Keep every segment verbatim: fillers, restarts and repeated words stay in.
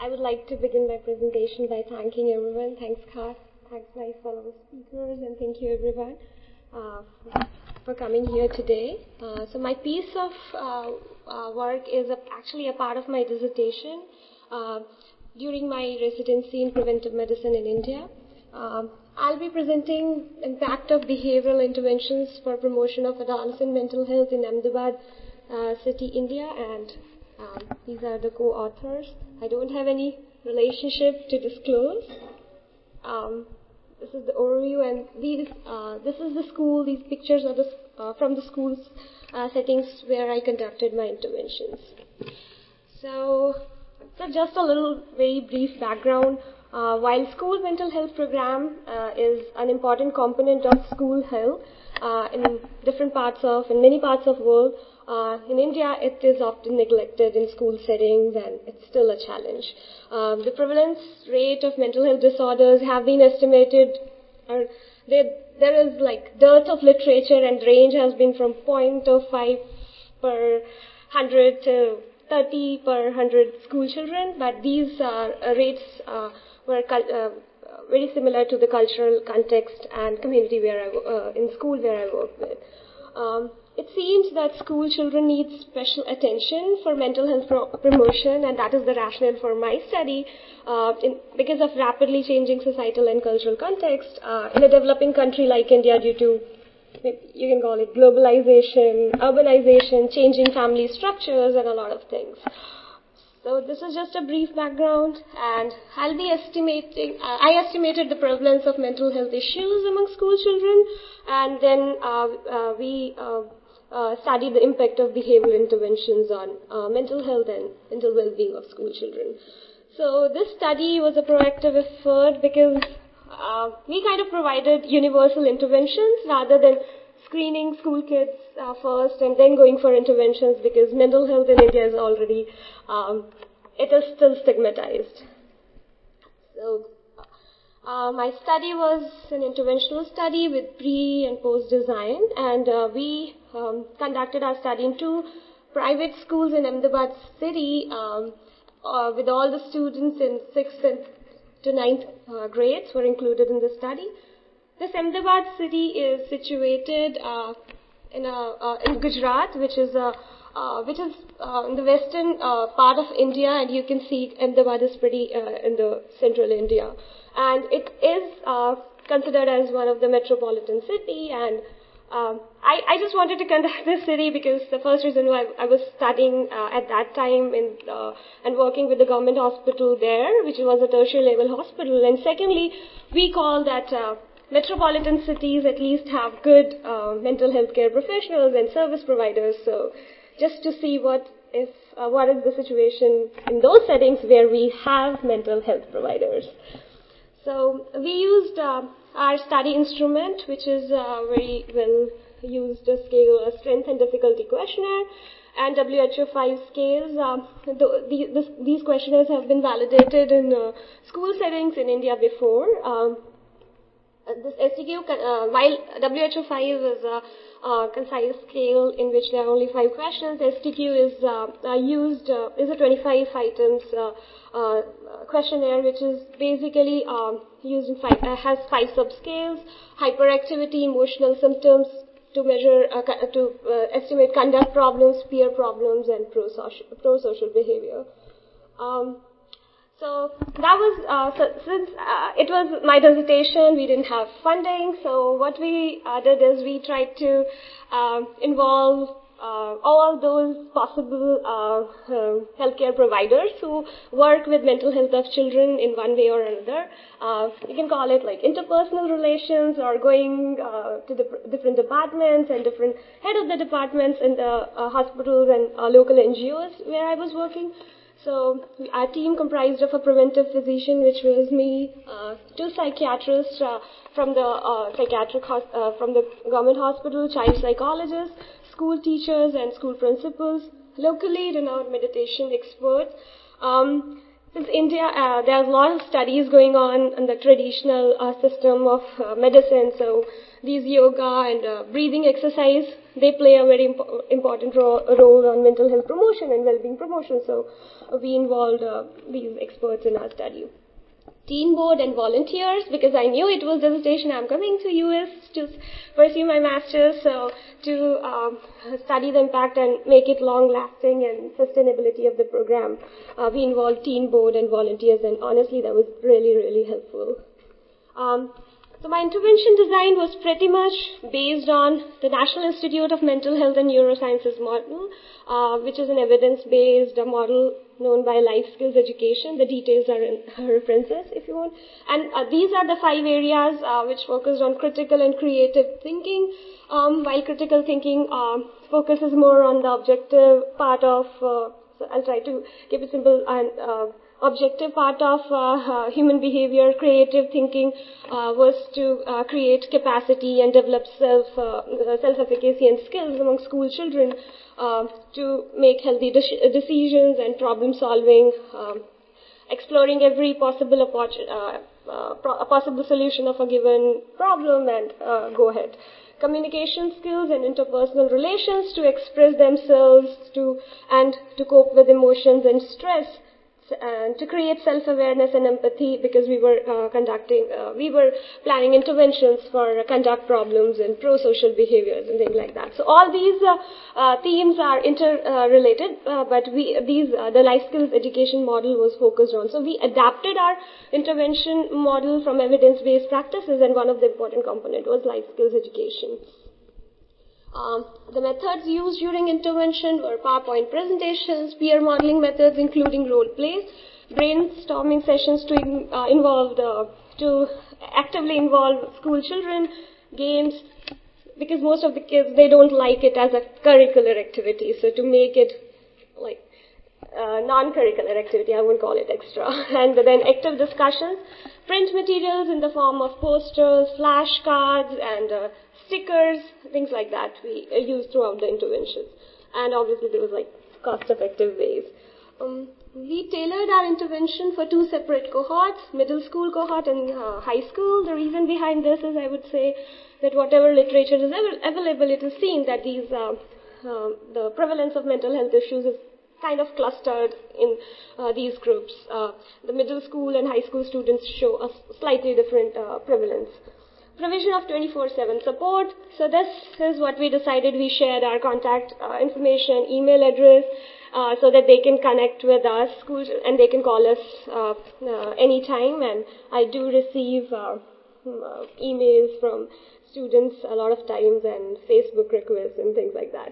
I would like to begin my presentation by thanking everyone. Thanks, Kath. Thanks, my fellow speakers, and thank you, everyone, uh, for coming here today. Uh, so my piece of uh, uh, work is a, actually a part of my dissertation uh, during my residency in preventive medicine in India. Um, I'll be presenting impact of behavioral interventions for promotion of adolescent mental health in Ahmedabad uh, city, India, and um, these are the co-authors. I don't have any relationship to disclose. Um, this is the overview, and these, uh, this is the school. These pictures are the, uh, from the school's uh, settings where I conducted my interventions. So, so just a little very brief background. Uh, while school mental health program uh, is an important component of school health uh, in different parts of, in many parts of the world, uh, in India it is often neglected in school settings and it's still a challenge. Um, the prevalence rate of mental health disorders have been estimated, or there, there is like dearth of literature, and range has been from zero point zero five per one hundred to thirty per one hundred school children, but these uh, rates uh, were uh, very similar to the cultural context and community where I, uh, in school where I work with. Um, it seems that school children need special attention for mental health pro- promotion, and that is the rationale for my study. Uh, in, because of rapidly changing societal and cultural context uh, in a developing country like India, due to, you can call it globalization, urbanization, changing family structures, and a lot of things. So this is just a brief background, and I'll be estimating, uh, I estimated the prevalence of mental health issues among school children, and then uh, uh, we uh, uh, studied the impact of behavioral interventions on uh, mental health and mental well-being of school children. So this study was a proactive effort because uh, we kind of provided universal interventions rather than screening school kids uh, first and then going for interventions, because mental health in India is already, um, it is still stigmatized. So uh, my study was an interventional study with pre and post design, and uh, we um, conducted our study in two private schools in Ahmedabad city um, uh, with all the students in sixth and to ninth uh, grades were included in the study. This Ahmedabad city is situated uh, in, a, uh, in Gujarat, which is a, uh, which is uh, in the western uh, part of India, and you can see Ahmedabad is pretty uh, in the central India, and it is uh, considered as one of the metropolitan city. And um, I, I just wanted to conduct this city because the first reason why I was studying uh, at that time in, uh, and working with the government hospital there, which was a tertiary level hospital, and secondly, we call that. Uh, Metropolitan cities at least have good uh, mental health care professionals and service providers. So, just to see what if uh, what is the situation in those settings where we have mental health providers. So, we used uh, our study instrument, which is a very well used scale, a strength and difficulty questionnaire, and W H O five scales. Uh, the, the, this, these questionnaires have been validated in uh, school settings in India before. Um, This S T Q, uh, while W H O five is a uh, concise scale in which there are only five questions, S T Q is uh, uh, used uh, is a twenty-five items uh, uh, questionnaire, which is basically um, used in five, uh, has five subscales: hyperactivity, emotional symptoms to measure uh, to uh, estimate conduct problems, peer problems, and pro-social pro-social behavior. Um, So that was, uh, so since uh, it was my dissertation, we didn't have funding, so what we uh, did is we tried to uh, involve uh, all those possible uh, uh, healthcare providers who work with mental health of children in one way or another. Uh, you can call it like interpersonal relations, or going uh, to the different departments and different head of the departments in the uh, hospitals and uh, local N G Os where I was working. So our team comprised of a preventive physician, which was me, uh, two psychiatrists uh, from the uh, psychiatric hos- uh, from the government hospital, child psychologists, school teachers, and school principals, locally renowned meditation experts. Um, since India, uh, there's a lot of studies going on in the traditional uh, system of uh, medicine. So these yoga and uh, breathing exercise, they play a very imp- important ro- role on mental health promotion and well-being promotion. So uh, we involved uh, these experts in our study. Teen board and volunteers, because I knew it was dissertation. I'm coming to U S to pursue my master's, so to um, study the impact and make it long-lasting and sustainability of the program. Uh, we involved teen board and volunteers, and honestly, that was really, really helpful. Um, so my intervention design was pretty much based on the National Institute of Mental Health and Neurosciences model, uh, which is an evidence-based uh, model known by Life Skills Education. The details are in references if you want. And uh, these are the five areas uh, which focused on critical and creative thinking, um, while critical thinking uh, focuses more on the objective part of, uh, so I'll try to keep it simple, and uh, objective part of uh, uh, human behavior. Creative thinking uh, was to uh, create capacity and develop self, uh, self-efficacy and skills among school children uh, to make healthy de- decisions and problem solving, um, exploring every possible opportunity, uh, uh, pro- a possible solution of a given problem, and uh, go ahead. Communication skills and interpersonal relations to express themselves to and to cope with emotions and stress, and to create self-awareness and empathy, because we were uh, conducting, uh, we were planning interventions for uh, conduct problems and pro-social behaviors and things like that. So all these uh, uh, themes are interrelated, uh, but we, these, uh, the life skills education model was focused on. So we adapted our intervention model from evidence-based practices, and one of the important component was life skills education. Um, the methods used during intervention were PowerPoint presentations, peer modeling methods including role plays, brainstorming sessions to uh, involve the, to actively involve school children, games, because most of the kids, they don't like it as a curricular activity, so to make it like uh, non-curricular activity, I wouldn't call it extra. And then active discussions, print materials in the form of posters, flashcards, and uh, stickers, things like that we uh, used throughout the interventions. And obviously there was like cost-effective ways. Um, we tailored our intervention for two separate cohorts, middle school cohort and uh, high school. The reason behind this is, I would say, that whatever literature is available, it is seen that these uh, uh, the prevalence of mental health issues is kind of clustered in uh, these groups. Uh, the middle school and high school students show a slightly different uh, prevalence. Provision of twenty-four seven support. So this is what we decided. We shared our contact uh, information, email address, uh, so that they can connect with us, school, and they can call us uh, uh, anytime. And I do receive uh, uh, emails from students a lot of times, and Facebook requests and things like that.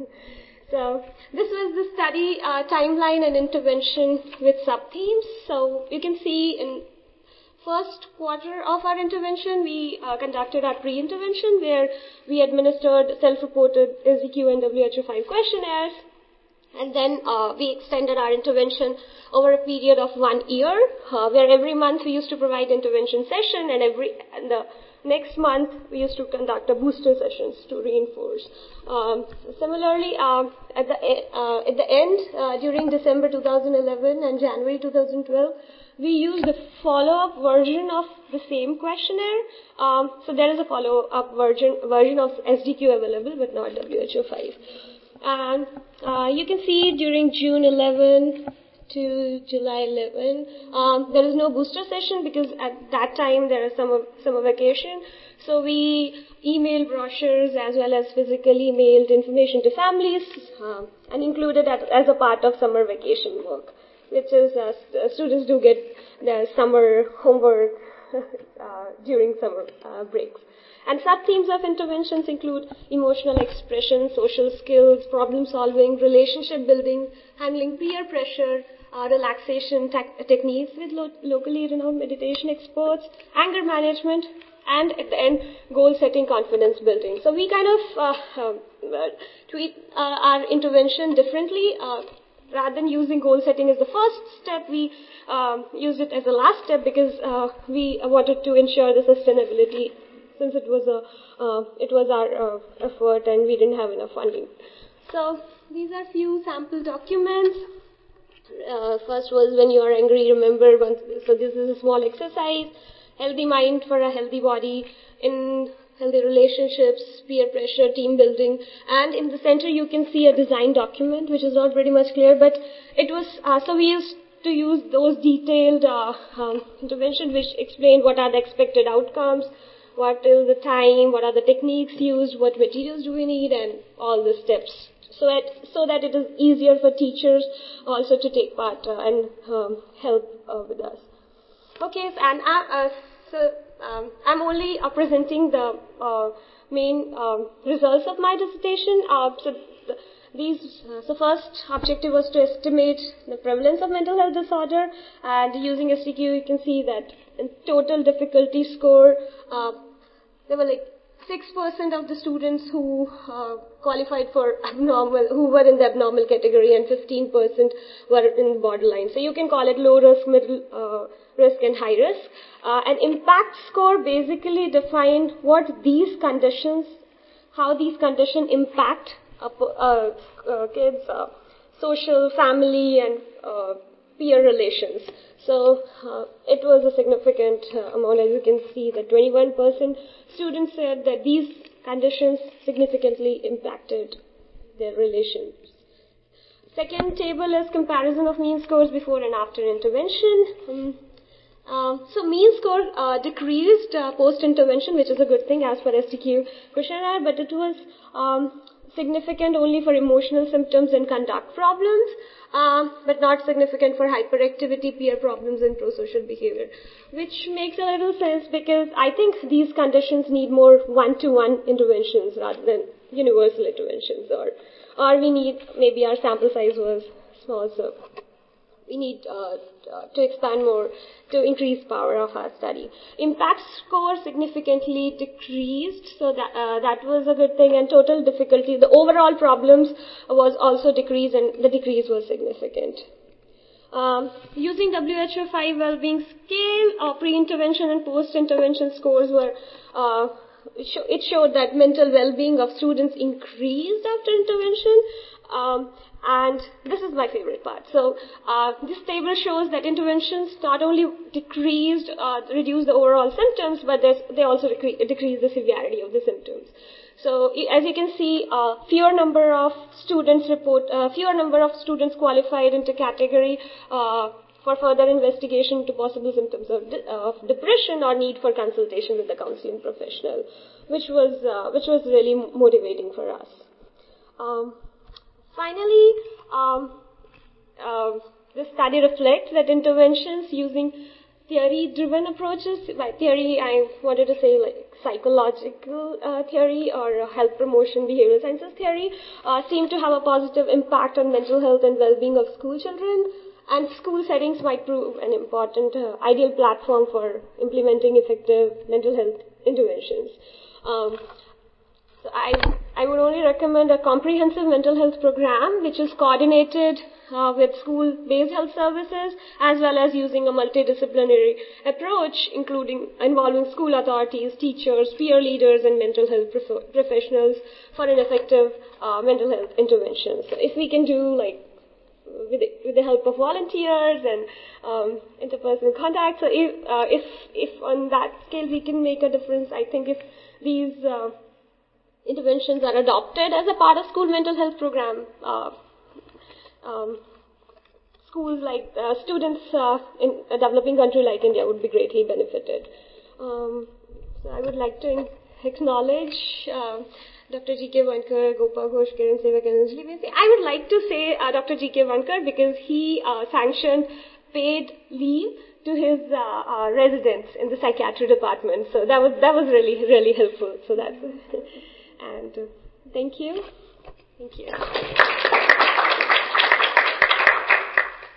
So this was the study uh, timeline and intervention with sub-themes. So you can see in first quarter of our intervention, we uh, conducted our pre-intervention, where we administered self-reported S D Q and W H O five questionnaires. And then uh, we extended our intervention over a period of one year, uh, where every month we used to provide intervention session, and every and the next month we used to conduct a booster sessions to reinforce. Um, similarly, uh, at the uh, at the end, uh, during December two thousand eleven and January two thousand twelve, we used the follow-up version of the same questionnaire. Um, so there is a follow-up version version of S D Q available, but not W H O five. And uh, you can see during June eleventh to July eleventh, um, there is no booster session because at that time there is summer, summer vacation. So we emailed brochures as well as physically mailed information to families uh, and included that as a part of summer vacation work, which is uh, st- students do get their summer homework uh, during summer uh, breaks. And sub-themes of interventions include emotional expression, social skills, problem solving, relationship building, handling peer pressure, uh, relaxation te- techniques with lo- locally renowned meditation experts, anger management, and at the end, goal setting, confidence building. So we kind of uh, uh, tweak uh, our intervention differently. Uh, rather than using goal setting as the first step, we um, used it as the last step because uh, we wanted to ensure the sustainability, since it was a uh, it was our uh, effort and we didn't have enough funding. So these are few sample documents. Uh, first was when you are angry, remember, one, so this is a small exercise, healthy mind for a healthy body, in healthy relationships, peer pressure, team building, and in the center you can see a design document, which is not very much clear, but it was, uh, so we used to use those detailed uh, um, intervention which explained what are the expected outcomes, what is the time, what are the techniques used, what materials do we need, and all the steps. So that, so that it is easier for teachers also to take part uh, and um, help uh, with us. Okay, and I, uh, so um, I'm only uh, presenting the uh, main um, results of my dissertation. Uh, so the, these, uh, so first objective was to estimate the prevalence of mental health disorder, and using S D Q you can see that in total difficulty score, uh, there were like six percent of the students who uh, qualified for abnormal, who were in the abnormal category, and fifteen percent were in borderline. So you can call it low risk, middle uh, risk, and high risk. Uh, an impact score basically defined what these conditions, how these conditions impact uh, uh, uh, kids' uh, social, family, and uh, peer relations. So uh, it was a significant uh, amount. As you can see, that twenty-one percent students said that these conditions significantly impacted their relations. Second table is comparison of mean scores before and after intervention. Um, uh, so mean score uh, decreased uh, post-intervention, which is a good thing as per S D Q questionnaire, but it was um, significant only for emotional symptoms and conduct problems. Uh, but not significant for hyperactivity, peer problems, and prosocial behavior, which makes a little sense because I think these conditions need more one-to-one interventions rather than universal interventions, or or we need, maybe our sample size was small, so we need uh, uh, to expand more to increase power of our study. Impact score significantly decreased, so that uh, that was a good thing, and total difficulty, the overall problems was also decreased, and the decrease was significant. Um, using W H O five well-being scale, uh, pre-intervention and post-intervention scores were, uh, it showed that mental well-being of students increased after intervention. Um, and this is my favorite part. So uh, this table shows that interventions not only decreased, uh, reduced the overall symptoms, but they also decre- decreased the severity of the symptoms. So as you can see, uh, fewer number of students report, uh, fewer number of students qualified into category uh, for further investigation to possible symptoms of, de- uh, of depression or need for consultation with the counseling professional, which was uh, which was really motivating for us. Um, Finally, um, uh, the study reflects that interventions using theory-driven approaches, by theory I wanted to say like psychological uh, theory or health promotion behavioral sciences theory, uh, seem to have a positive impact on mental health and well-being of school children, and school settings might prove an important uh, ideal platform for implementing effective mental health interventions. Um, So I, I would only recommend a comprehensive mental health program which is coordinated uh, with school-based health services, as well as using a multidisciplinary approach, including involving school authorities, teachers, peer leaders, and mental health prof- professionals for an effective uh, mental health intervention. So if we can do like with the, with the help of volunteers and um, interpersonal contact, so if, uh, if if on that scale we can make a difference, I think if these uh, interventions are adopted as a part of school mental health program, uh, um, schools like uh, students uh, in a developing country like India would be greatly benefited. Um, so I would like to acknowledge uh, Doctor G K Vankar, Gopal Ghosh, Kiran Sevak, and Anjali Besi. I would like to say uh, Doctor G K Vankar because he uh, sanctioned paid leave to his uh, uh, residents in the psychiatry department. So that was that was really really helpful. So that's and uh, thank you, thank you.